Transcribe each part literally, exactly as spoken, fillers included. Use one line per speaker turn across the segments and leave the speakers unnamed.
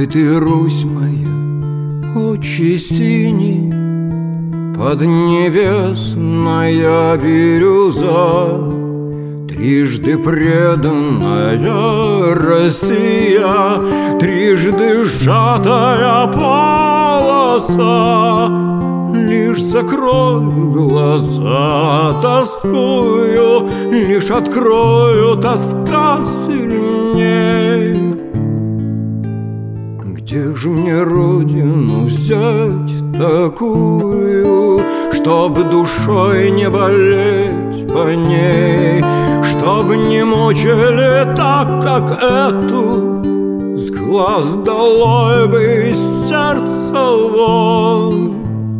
ты, Русь моя, очи синие, поднебесная бирюза, трижды преданная Россия, трижды сжатая полоса. Лишь закрою глаза, тоскую, лишь открою, тоска сильней. Где же мне родину взять такую, чтоб душой не болеть по ней, чтоб не мучили так, как эту, с глаз долой бы, из сердца вон.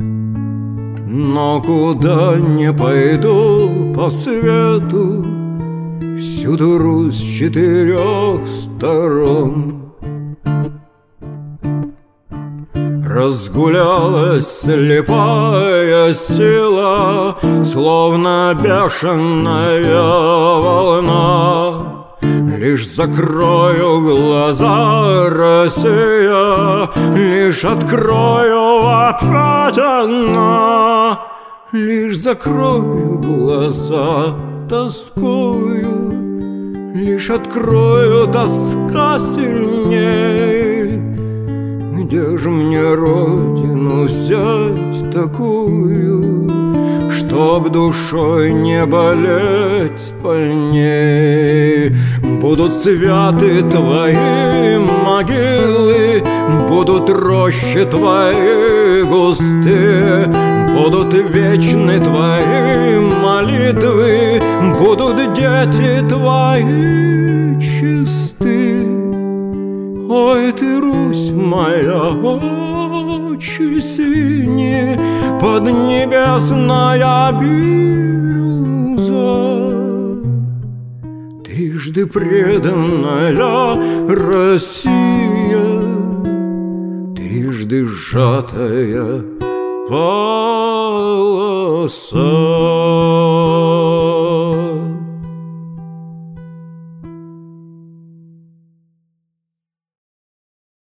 Но куда не пойду по свету, всюду Русь с четырех сторон. Разгулялась слепая сила, словно бешеная волна. Лишь закрою глаза, Россия, лишь открою, опять она. Лишь закрою глаза, тоскую, лишь открою, тоска сильней. Где же мне родину взять такую, чтоб душой не болеть по ней? Будут святы твои могилы, будут рощи твои густые, будут вечны твои молитвы, будут дети твои чисты. Ой, ты, Русь моя, очи синие, поднебесная бирюза, трижды преданная Россия, трижды сжатая полоса.